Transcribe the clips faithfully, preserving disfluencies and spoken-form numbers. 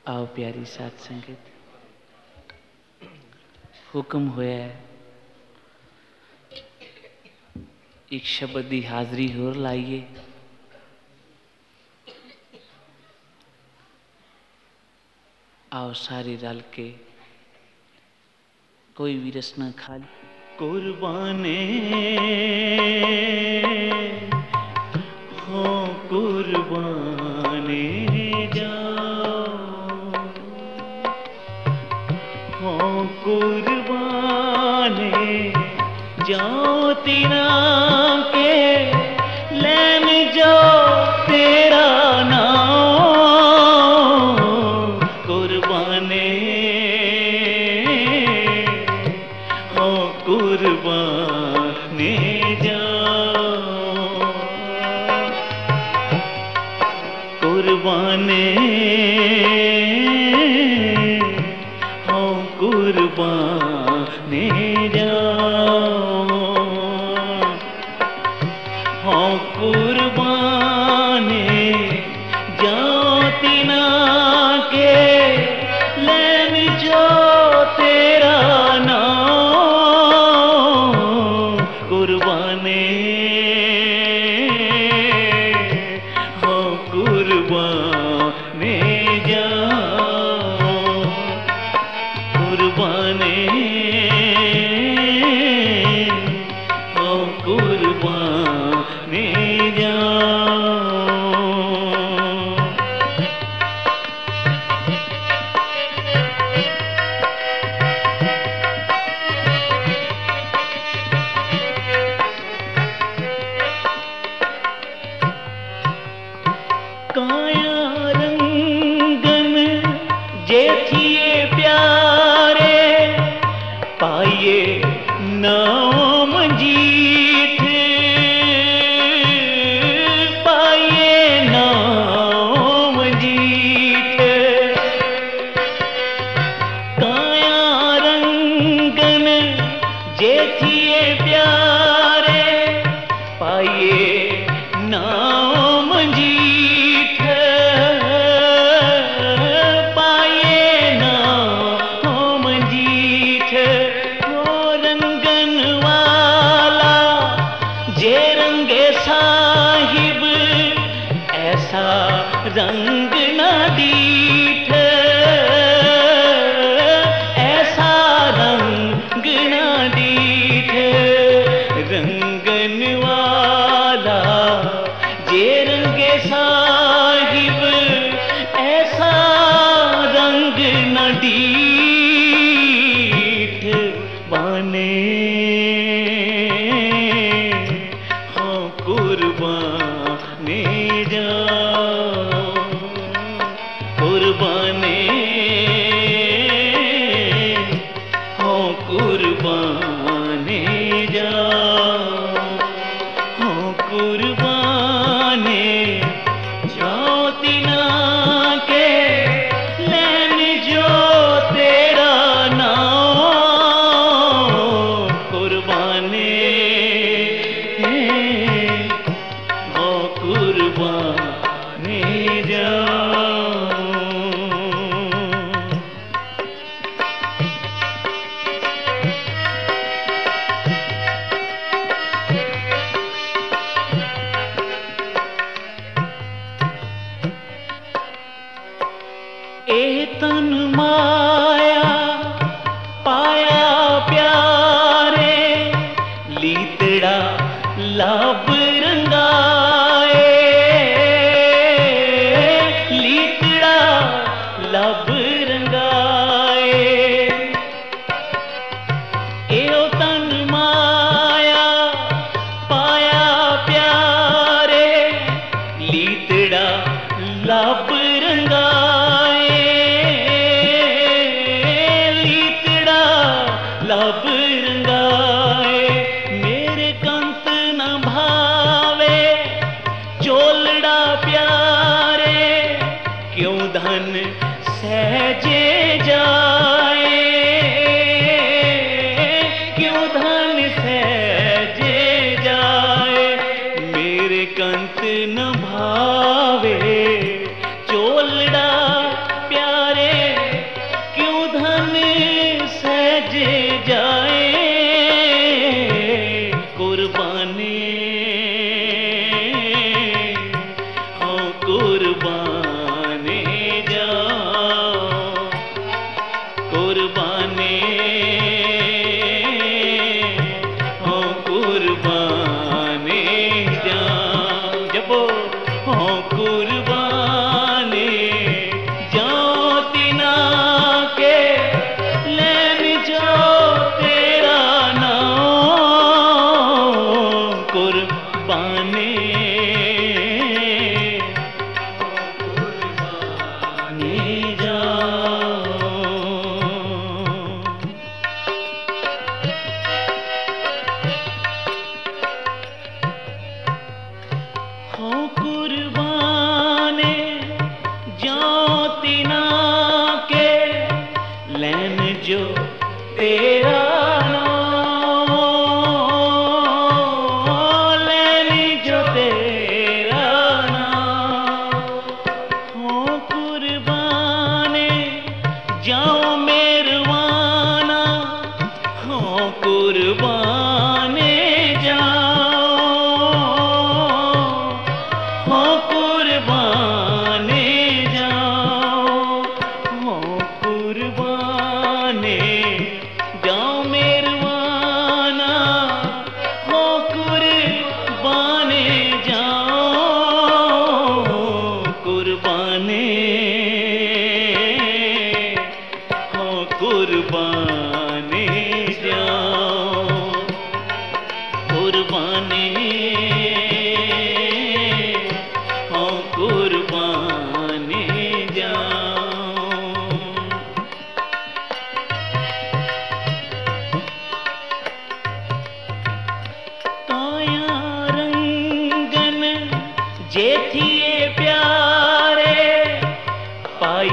आओ प्यारी साथ संगत, हुक्म होया है एक शब्द की हाजरी होर लाइए। आओ सारे रल के कोई भी रसना खाली कुर्बाने हो कुर्बाने जाओ, हो कुर्बाने जाओ तेरा के लैन जाओ तेरा नाम कुर्बाने हो कुर्बाने जाओ, कुर्बाने हो कुर्बाने जाओ, हो कुर्बाने जाओ तिना के लैन जो तेरा नाम कुर्बाने हो कुर्बाने जाओ, कुर्बाने हो कुर्बाने जाओ। काया रंगन जेठिए प्यारे पाइए नाम जीत, पाइए नाम जीत, काया रंगन जेठिए प्यारे पाइए नाम जीत, पाइए नाम जीत। वो रंगन वाला जे रंगे साहिब ऐसा रंग न दीठ, ऐसा रंग न दीठ। रंगन वाला जे रंगे साहिब ऐसा रंग न दीठ, बाने हो कुर्बाने जाओ, कुर्बाने हो कुर्बाने जाओ, हो कुर्बाने जाओ तिना के लैन जो तेरा नाम कुर्बाने हो कुर्बाने जाओ। ए तन माया पाया प्यारे लीतड़ा लब रंगाए, लीतड़ा लब रंगाए। एओ तन माया पाया प्यारे लीतड़ा लब रंगाए, लीतड़ा लब रंगाए। मेरे कंत न भावे चोलड़ा प्यारे क्यों धन सहजे जाए, क्यों धन सहजे जाए। मेरे कंत न भावे चोलड़ा प्यारे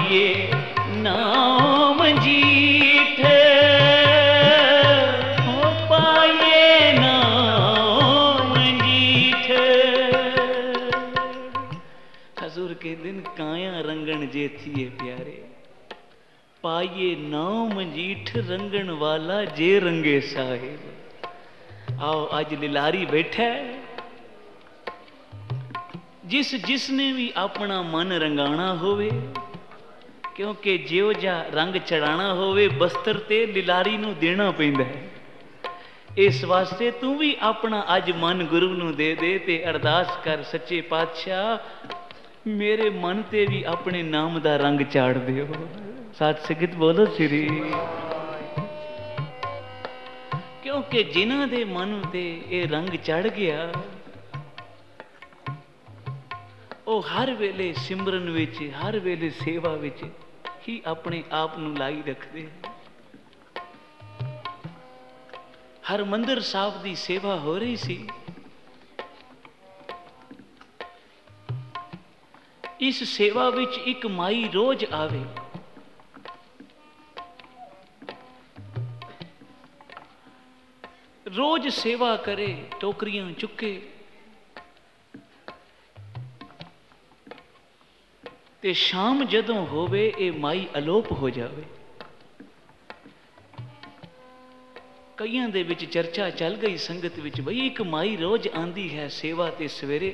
पाइए नाम जीठ, हो पाइए नाम जीठ। हजूर के दिन काया रंगन जे थिए प्यारे, पाइए नाम जीठ रंगन वाला जे रंगे साहिब। आओ अज लिलारी बैठा, जिस जिसने भी अपना मन रंगाना होवे, क्योंकि जिहो जा रंग चढ़ाना होवे बस्तर ते लिलारी नू देना पैंदा है। इस वास्ते तू भी अपना अज मन गुरु नू दे दे ते अरदास कर, सच्चे पातशाह मेरे मन ते भी अपने नाम दा रंग चाड़ दियो। साथ संगत बोलो श्री। क्योंकि जिन्हां दे मन ते ये रंग चढ़ गया, ਉਹ हर वेले सिमरन विच, हर वेले सेवा विच ही अपने आप नू लाई रखते। हरमंदिर साहब दी सेवा हो रही सी, इस सेवा विच एक माई रोज आवे, रोज सेवा करे, टोकरियां चुके ते शाम जदों होवे ये माई अलोप हो जावे। कईयां दे विच चर्चा चल गई संगत विच, बई एक माई रोज आंदी है सेवा ते सवेरे,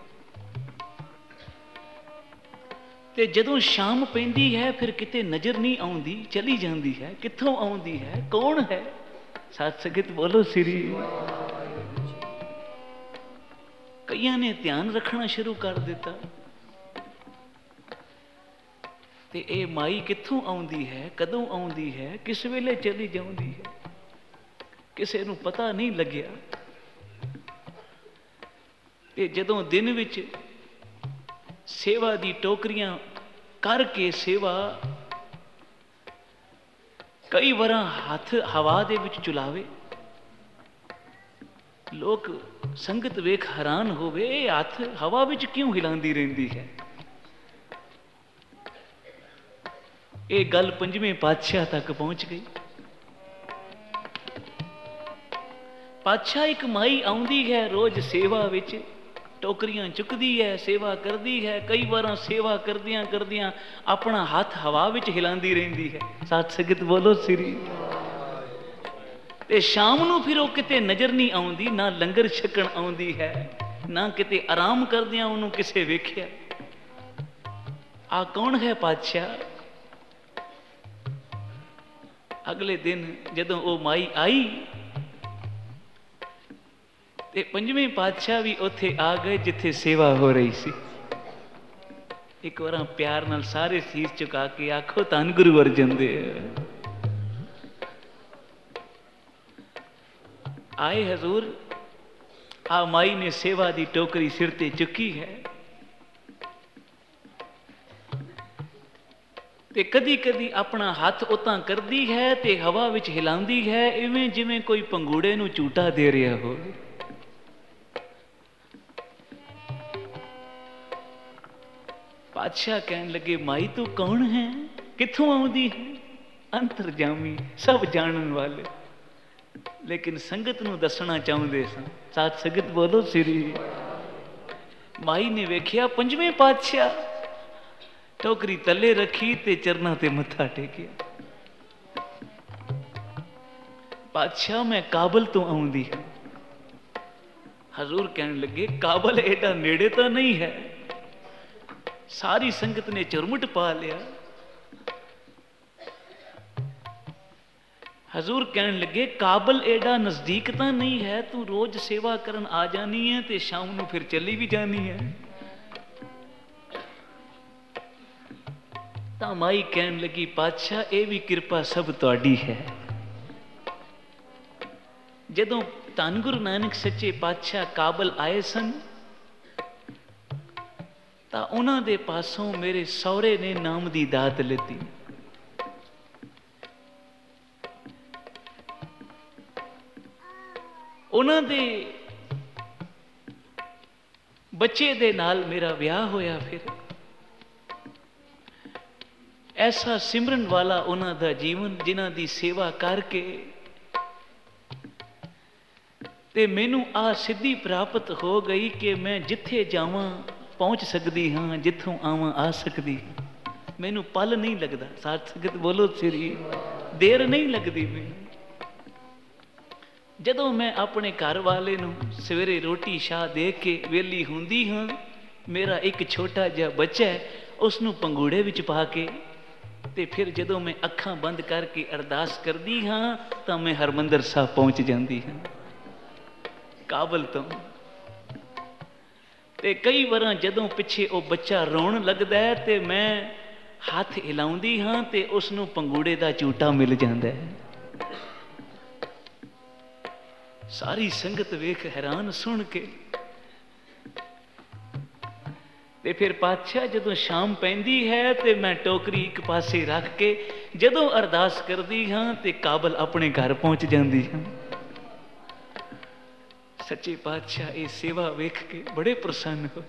ते जदों शाम पैंदी है फिर किते नजर नहीं आउंदी, चली जांदी है। कित्थों आउंदी है, कौन है? साथ संगत बोलो श्री। कईयां ने ध्यान रखना शुरू कर दिता, ते ए माई कित्थों आउंदी है, कदों आउंदी है, किस वेले चली जाउंदी है, किसे नू पता नहीं लग्या। ते जदों दिन विच सेवा दी टोकरियां करके सेवा कई वरां हथ हवा दे विच चुलावे, लोग संगत वेख हैरान होवे, हथ हवा विच क्यों हिलांदी रहिंदी है। ये गल पंजवें पातशाह तक पहुंच गई। पातशाह एक माई आउंदी है रोज सेवा विच, टोकरियां चुकदी है, सेवा करदी है, कई बार सेवा करदियां करदियां अपना हाथ हवा विच हिलांदी रहिंदी है। साथ संगत बोलो श्री। ते शाम नू फिर वो किते नजर नहीं आउंदी, ना लंगर छकण आउंदी है, ना किते आराम करदियां उन्होंने किसे वेख्या। आ कौन है पातशाह? अगले दिन जदों वो माई आई ते पंजवें पातशाह भी उत्थे आ गए जिथे सेवा हो रही सी। एक बार प्यार नाल सारे सीस झुका के आखो धन गुरु अर्जन देव। आए हजूर, आ माई ने सेवा दी टोकरी सिर ते चुकी है, ते कदी कदी अपना हाथ उतां करदी है ते हवा विच हिलांदी है, इवें जिवें कोई पंगूड़े नू झूटा दे रहा हो। पातशाह कहन लगे, माई तू कौन है, कित्थों आउंदी है? अंतरजामी, सब जानन वाले, लेकिन संगत नू दसना चाहुंदे सन। साथ संगत बोलो श्री। माई ने वेख्या पंजवें पातशाह, टोकरी तले रखी ते चरना ते मत्था टेकिया। पातशाह मैं काबल तो आउंदी है। हजूर कहने लगे, काबल एडा नेड़े तो नहीं है। सारी संगत ने चुरमुट पा लिया। हजूर कहने लगे, काबल एडा नजदीक तो नहीं है, तू रोज सेवा करन आ जानी है ते शाम नू फिर चली भी जानी है। तां माई कहन लगी, पातशाह ये भी कृपा सब तुहाडी है। जदों धन गुरु नानक सच्चे पातशाह काबल आए सन तां उन्हां दे पासों मेरे सौरे ने नाम दी दात लेती। उन्हां दे बच्चे दे नाल मेरा विआह होया। फिर ਐਸਾ ਸਿਮਰਨ ਵਾਲਾ ਉਹਨਾਂ ਦਾ ਜੀਵਨ, ਜਿਨ੍ਹਾਂ ਦੀ ਸੇਵਾ ਕਰਕੇ ਤੇ ਮੈਨੂੰ ਆ ਸਿੱਧੀ ਪ੍ਰਾਪਤ ਹੋ ਗਈ ਕਿ ਮੈਂ ਜਿੱਥੇ ਜਾਵਾਂ ਪਹੁੰਚ ਸਕਦੀ ਹਾਂ, ਜਿੱਥੋਂ ਆਵਾਂ ਆ ਸਕਦੀ ਹਾਂ। ਮੈਨੂੰ ਪਲ ਨਹੀਂ ਲੱਗਦਾ। ਸਾਧ ਸੰਗਤ ਬੋਲੋ ਸ੍ਰੀ, ਦੇਰ ਨਹੀਂ ਲੱਗਦੀ ਮੈਨੂੰ। ਜਦੋਂ ਮੈਂ ਆਪਣੇ ਘਰ ਵਾਲੇ ਨੂੰ ਸਵੇਰੇ ਰੋਟੀ ਸ਼ਾਹ ਦੇ ਕੇ ਵਿਹਲੀ ਹੁੰਦੀ ਹਾਂ, ਮੇਰਾ ਇੱਕ ਛੋਟਾ ਜਿਹਾ ਬੱਚਾ ਹੈ, ਉਸ ਨੂੰ ਪੰਗੂੜੇ ਵਿੱਚ ਪਾ ਕੇ ਤੇ ਫਿਰ ਜਦੋਂ ਮੈਂ ਅੱਖਾਂ ਬੰਦ ਕਰਕੇ ਅਰਦਾਸ ਕਰਦੀ ਹਾਂ ਤਾਂ ਮੈਂ ਹਰਮੰਦਰ ਸਾਹਿਬ ਪਹੁੰਚ ਜਾਂਦੀ ਹਾਂ ਕਾਬਲ ਤੋਂ। ਤੇ ਕਈ ਵਾਰਾਂ ਜਦੋਂ ਪਿੱਛੇ ਉਹ ਬੱਚਾ ਰੋਣ ਲੱਗਦਾ ਹੈ ਤੇ ਮੈਂ ਹੱਥ ਹਿਲਾਉਂਦੀ ਹਾਂ ਤੇ ਉਸ ਨੂੰ ਪੰਗੂੜੇ ਦਾ ਝੂਟਾ ਮਿਲ ਜਾਂਦਾ ਹੈ। ਸਾਰੀ ਸੰਗਤ ਵੇਖ ਹੈਰਾਨ ਸੁਣ ਕੇ। ਤੇ ਫਿਰ ਪਾਤਸ਼ਾਹ ਜਦੋਂ ਸ਼ਾਮ ਪੈਂਦੀ ਹੈ ਤੇ ਮੈਂ ਟੋਕਰੀ ਇੱਕ ਪਾਸੇ ਰੱਖ ਕੇ ਜਦੋਂ ਅਰਦਾਸ ਕਰਦੀ ਹਾਂ ਤੇ ਕਾਬਲ ਆਪਣੇ ਘਰ ਪਹੁੰਚ ਜਾਂਦੀ ਹਾਂ। ਸੱਚੇ ਪਾਤਸ਼ਾਹ ਇਹ ਸੇਵਾ ਵੇਖ ਕੇ ਬੜੇ ਪ੍ਰਸੰਨ ਹੋਏ।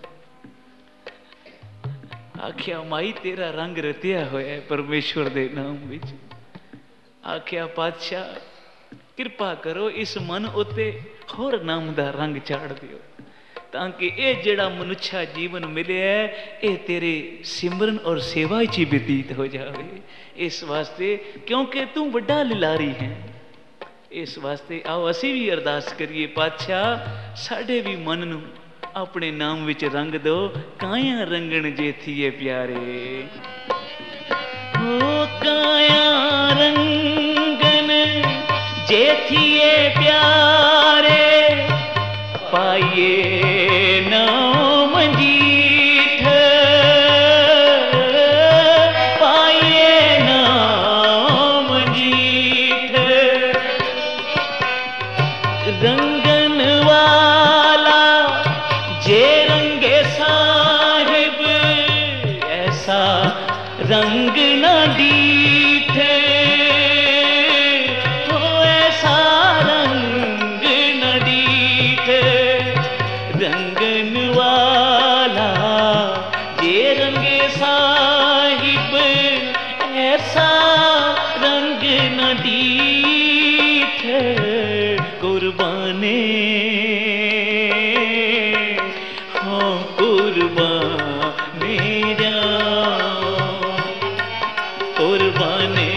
ਆਖਿਆ ਮਾਈ ਤੇਰਾ ਰੰਗ ਰਤਿਆ ਹੋਇਆ ਪਰਮੇਸ਼ਵਰ ਦੇ ਨਾਮ ਵਿੱਚ। ਆਖਿਆ ਪਾਤਸ਼ਾਹ ਕਿਰਪਾ ਕਰੋ ਇਸ ਮਨ ਉੱਤੇ ਹੋਰ ਨਾਮ ਦਾ ਰੰਗ ਚਾੜ ਦਿਓ, ਤਾਂ ਕਿ ਇਹ ਜਿਹੜਾ ਮਨੁੱਖਾ ਜੀਵਨ ਮਿਲਿਆ ਇਹ ਤੇਰੇ ਸਿਮਰਨ ਔਰ ਸੇਵਾ 'ਚ ਹੀ ਬਤੀਤ ਹੋ ਜਾਵੇ। ਇਸ ਵਾਸਤੇ ਕਿਉਂਕਿ ਤੂੰ ਵੱਡਾ ਲਿਲਾਰੀ ਹੈ। ਇਸ ਵਾਸਤੇ ਆਓ ਅਸੀਂ ਵੀ ਅਰਦਾਸ ਕਰੀਏ, ਪਾਤਸ਼ਾਹ ਸਾਡੇ ਵੀ ਮਨ ਨੂੰ ਆਪਣੇ ਨਾਮ ਵਿੱਚ ਰੰਗ ਦਿਓ। ਕਾਇਆ ਰੰਗਣ ਜੇਥੀਏ ਪਿਆਰੇ, ਹੋ ਕਾਇਆ ਰੰਗਨ ਜੇਥੀਏ ਪਿਆਰੇ, ਪਾਈਏ ਨਾਮ ਜੀਠ, ਪਾਈਏ ਨਾਮ ਜੀਠ। ਰੰਗਨ ਵਾਲਾ ਜੇ ਰੰਗੇ ਸਾਹਿਬ, ਐਸਾ ਰੰਗ ਨਾ ਡੀਠੇ, ਹੋ ਐਸਾ ਰੰਗ ਨਾ ਡੀਠੇ। ਰੰਗਨ ਵਾਲਾ ਜੇ ਰੰਗੇ ਸਾਹਿਬ, ਐਸਾ ਰੰਗ ਨਾ ਡੀਠੇ। ਕੁਰਬਾਨੇ ਹਾਂ ਕੁਰਬਾਨੇ ਜਾਓ, ਕੁਰਬਾਨੇ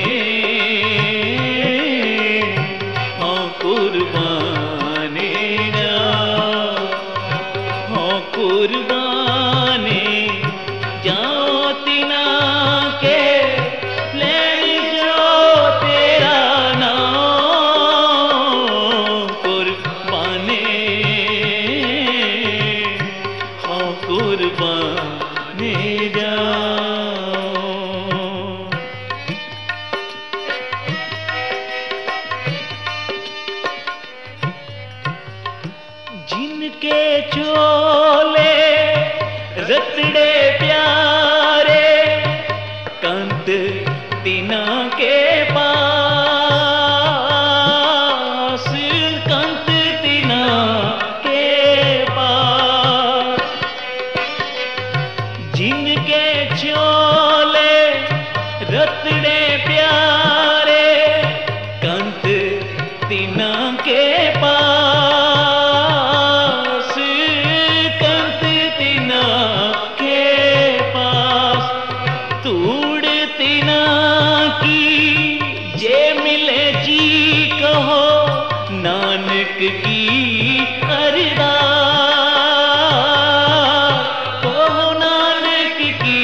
ਹਾਂ ਕੁਰਬਾਨੇ ਜਾਓ, ਹਾਂ ਕੁਰਬਾਨੇ ਜਾਓ ਤਿਨਾ ਕੇ ਲੈਣ ਜੋ ਤੇਰਾ ਨਾਮ। ਕੁਰਬਾਨੇ ਹਾਂ ਕੁਰਬਾਨੇ ਜਾਓ। जिनके चोले रतड़े प्यारे, कंत तिना के पास, कंत तिना के पास। जिनके चोले रतड़े प्यारे, कंत तिना के पास, कंत तिना के पास। तूड़ तिना की जे मिले जी कहो, नानक की अरदास, कहो नानक की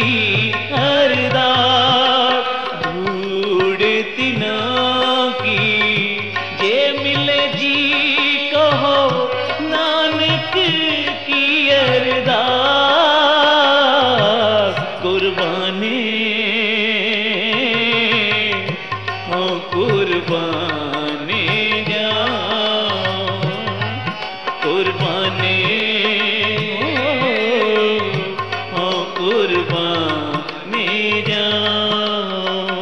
अरदास। ढूंढ तिना की जे मिले जी कहो, नानक की अरदास। कुर्बानी हाँ कुर्बानी जाओ, कुर्बानी हाँ कुर्बानी जाओ।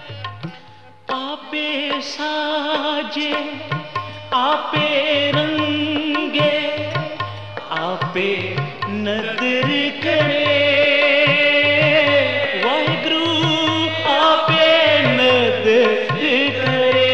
आपे साजे आपे रंग आपे नदर करे, वाहिगुरु आपे नदर करे।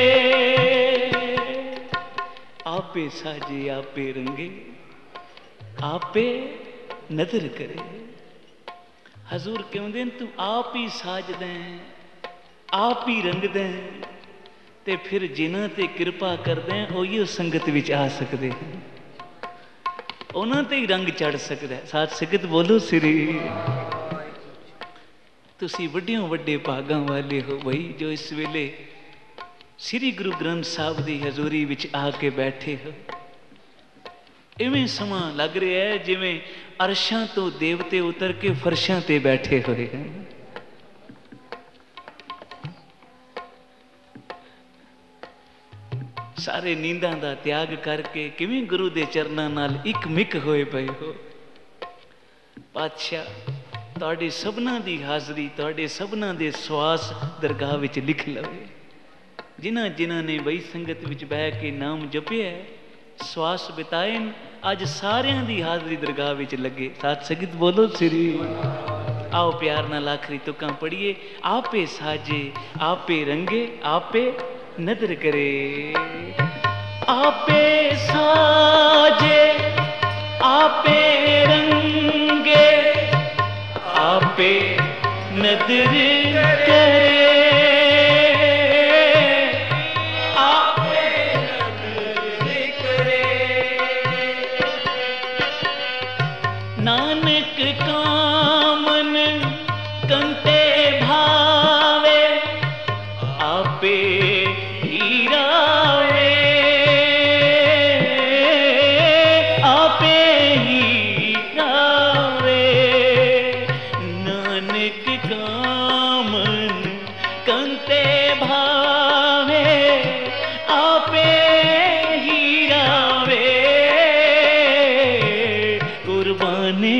आपे साजे आपे रंगे, आपे नदर करे। हजूर कहते तू आप ही साज दें, आप ही रंग दें, ते फिर जिन्हां ते किरपा कर दें उही संगत विच आ सकते हैं, उन्हां ते ही रंग चढ़ सकता है। साथ संगत बोलो श्री। तुसी वड्डियों वड्डे भागां वाले हो बई जो इस वेले श्री गुरु ग्रंथ साहब की हजूरी विच आके बैठे हो। इवें समा लग रहा है जिवें अरशां तो देवते उतर के फरशां ते बैठे हुए हैं। सारे नींदां दा त्याग करके किवें गुरु दे चरनां नाल इक मिक होए पए हो। पातशाह तुहाडे सबना दी हाज़री, तुहाडे सबना दे सवास दरगाह विच लिख लवे। जिन्हां जिन्हां ने बई संगत विच बह के नाम जपिया सवास बिताए, अज सारियां दी हाज़री दरगाह विच लगे। साथ संगत बोलो श्री। आओ प्यार नाल आखरी तुकां पढ़िए। आपे साजे आपे रंगे, आपे नदर करे। आपे साजे आपे रंगे, आपे नदर करे। आपे नदर करे। नानक कामन कंते भावे, आपे हीरावे। आपे हीरावे। नानक कामन कंते भावे, आपे हीरावे। कुर्बानी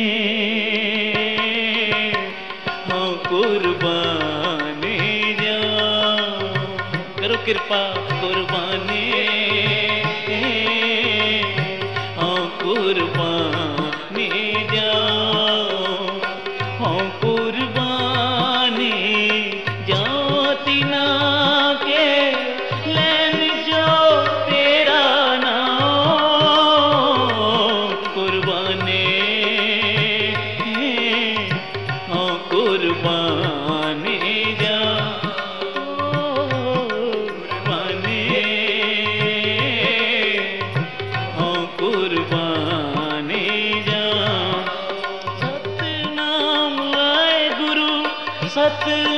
हाँ कुर्बानी जाऊं, करो कृपा कुर्बानी हाँ कुर्बानी जाऊं, हाँ कुर्बानी जाऊं तिना के लैन जो तेरा नाम। कुर्बानी हाँ कुर्बानी जाऊं, कुर्बानी हाँ कुर्बानी जाऊं। सतनाम वाहे गुरु सत